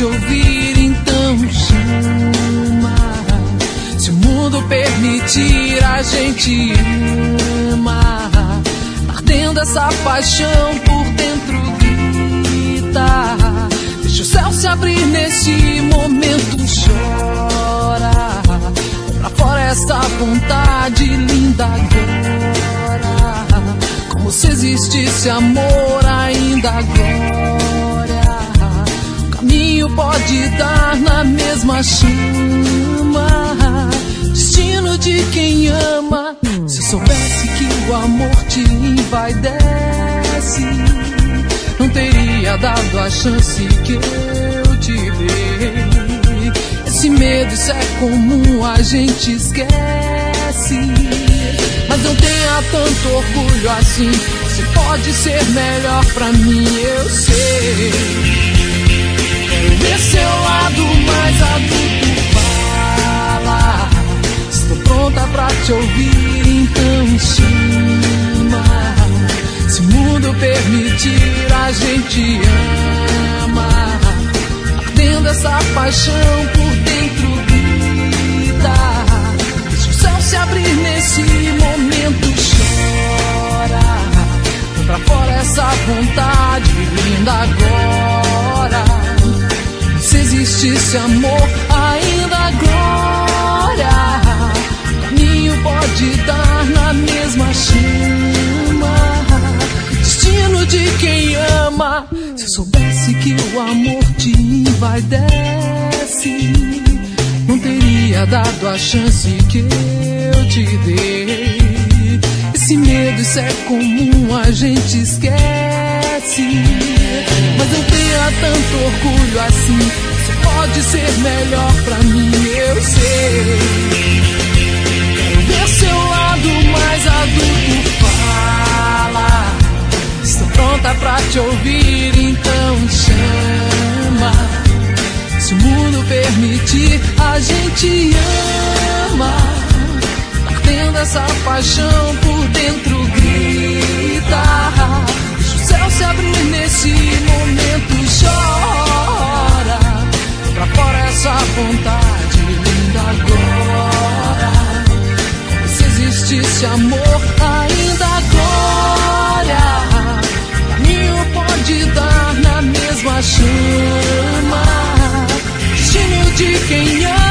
te ouvir, então chama. Se o mundo permitir, a gente ama. Ardendo essa paixão por dentro grita. Deixa o céu se abrir nesse momento, chora. Pra fora essa vontade linda agora. Como se existisse amor ainda agora. O caminho pode dar na mesma chama. Destino de quem ama. Se eu soubesse que o amor te envaidece, não teria dado a chance que eu te dei. Esse medo, isso é comum, a gente esquece. Mas não tenha tanto orgulho assim. Você pode ser melhor pra mim, eu sei. Quero ver seu lado mais adulto, fala. Estou pronta pra te ouvir, então chama. Se o mundo permitir, a gente ama. Ardendo essa paixão por dentro grita. Deixa o céu se abrir nesse momento, chora. Põe pra fora essa vontade linda agora. Se existisse amor ainda agora, o caminho pode dar na mesma chama. Destino de quem ama. Se eu soubesse que o amor te envaidece, não teria dado a chance que eu te dei. Esse medo, isso é comum, a gente esquece. Mas não tenha tanto orgulho assim. Você pode ser melhor pra mim, eu sei. Quero ver seu lado mais adulto, fala. Estou pronta pra te ouvir, então chama. Se o mundo permitir, a gente ama. Ardendo essa paixão por dentro grita. Deixa o céu se abrir nesse momento, chora. Pra fora essa vontade linda agora. Como se existisse amor ainda agora. O caminho pode dar na mesma chama. Destino de quem ama.